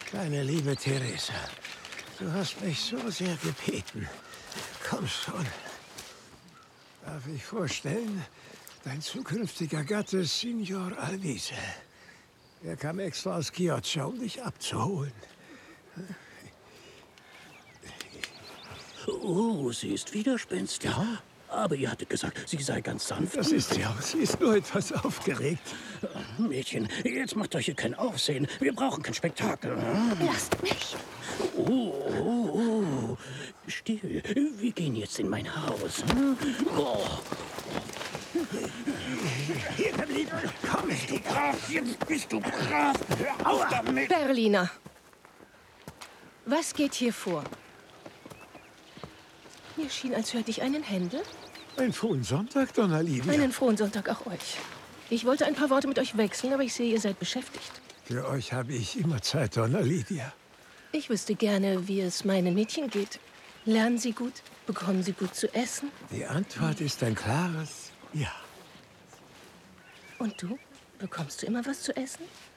Meine liebe Theresa, du hast mich so sehr gebeten. Komm schon. Darf ich vorstellen, dein zukünftiger Gatte, Signor Alvise. Er kam extra aus Chioggia, um dich abzuholen. Oh, sie ist widerspenstig. Ja? Aber ihr hattet gesagt, sie sei ganz sanft. Das ist sie auch. Sie ist nur etwas aufgeregt. Mädchen, jetzt macht euch hier kein Aufsehen. Wir brauchen kein Spektakel. Lasst mich. Oh. Still. Wir gehen jetzt in mein Haus. Oh. Hier geblieben. Komm, Bist du brav? Jetzt bist du brav. Hör auf damit. Berliner. Was geht hier vor? Mir schien, als hörte ich einen Händel. einen frohen Sonntag, Donna Livia. Einen frohen Sonntag auch euch. Ich wollte ein paar Worte mit euch wechseln, aber ich sehe, ihr seid beschäftigt. Für euch habe ich immer Zeit, Donna Livia. Ich wüsste gerne, wie es meinen Mädchen geht. Lernen sie gut? Bekommen sie gut zu essen? Die Antwort ist ein klares Ja. Und du? Bekommst du immer was zu essen?